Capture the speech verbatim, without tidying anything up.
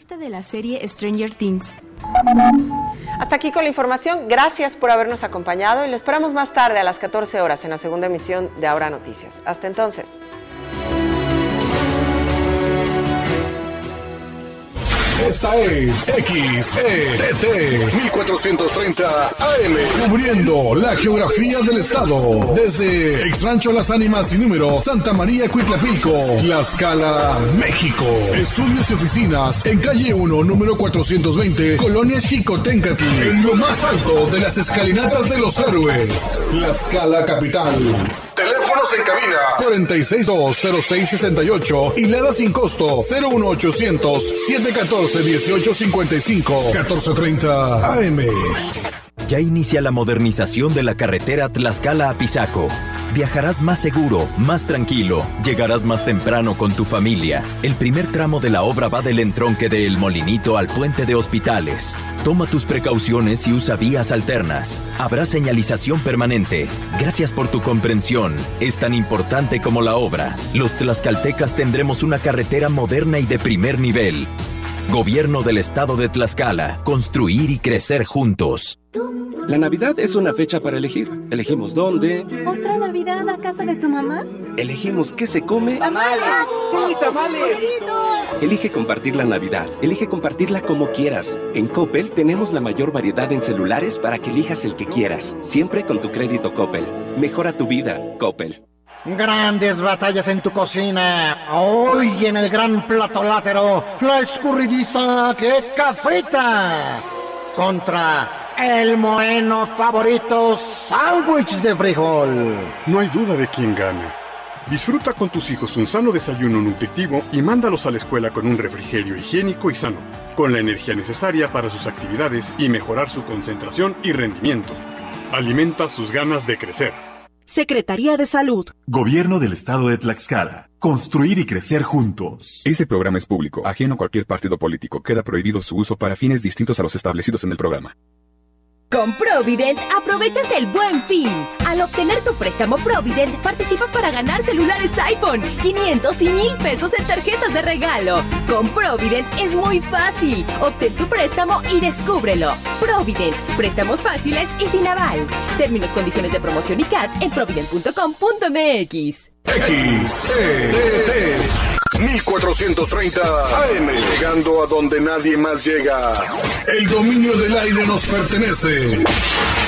protagonista de la serie Stranger Things. Hasta aquí con la información. Gracias por habernos acompañado y lo esperamos más tarde a las catorce horas en la segunda emisión de Ahora Noticias. Hasta entonces. Esta es X E T T mil cuatrocientos treinta A M, cubriendo la geografía del estado. Desde Exrancho Las Ánimas sin número, Santa María Cuitlapilco, Tlaxcala, México. Estudios y oficinas en calle uno, número cuatrocientos veinte, Colonia Xicoténcatl, en lo más alto de las escalinatas de los héroes. Tlaxcala capital. Teléfonos en cabina cuarenta y seis dos cero seis sesenta y ocho y Lada sin costo cero uno ochocientos siete catorce dieciocho cincuenta y cinco catorce treinta A M. Ya inicia la modernización de la carretera Tlaxcala-Apizaco. Viajarás más seguro, más tranquilo, llegarás más temprano con tu familia. El primer tramo de la obra va del entronque de El Molinito al puente de Hospitales. Toma tus precauciones y usa vías alternas. Habrá señalización permanente. Gracias por tu comprensión. Es tan importante como la obra. Los tlaxcaltecas tendremos una carretera moderna y de primer nivel. Gobierno del Estado de Tlaxcala. Construir y crecer juntos. La Navidad es una fecha para elegir. Elegimos dónde. ¿Otra Navidad a casa de tu mamá? Elegimos qué se come. ¡Tamales! ¡Sí, tamales! Elige compartir la Navidad. Elige compartirla como quieras. En Coppel tenemos la mayor variedad en celulares para que elijas el que quieras. Siempre con tu crédito Coppel. Mejora tu vida, Coppel. Grandes batallas en tu cocina. Hoy en el gran plato látero, la escurridiza queca frita contra el moreno favorito sándwich de frijol. No hay duda de quién gana. Disfruta con tus hijos un sano desayuno nutritivo y mándalos a la escuela con un refrigerio higiénico y sano, con la energía necesaria para sus actividades y mejorar su concentración y rendimiento. Alimenta sus ganas de crecer. Secretaría de Salud. Gobierno del Estado de Tlaxcala. Construir y crecer juntos. Este programa es público, ajeno a cualquier partido político. Queda prohibido su uso para fines distintos a los establecidos en el programa. Con Provident aprovechas el Buen Fin. Al obtener tu préstamo Provident, participas para ganar celulares iPhone, quinientos y mil pesos en tarjetas de regalo. Con Provident es muy fácil. Obtén tu préstamo y descúbrelo. Provident, préstamos fáciles y sin aval. Términos, condiciones de promoción y C A T en provident punto com punto m x. X E T T mil cuatrocientos treinta A M, llegando a donde nadie más llega. El dominio del aire nos pertenece.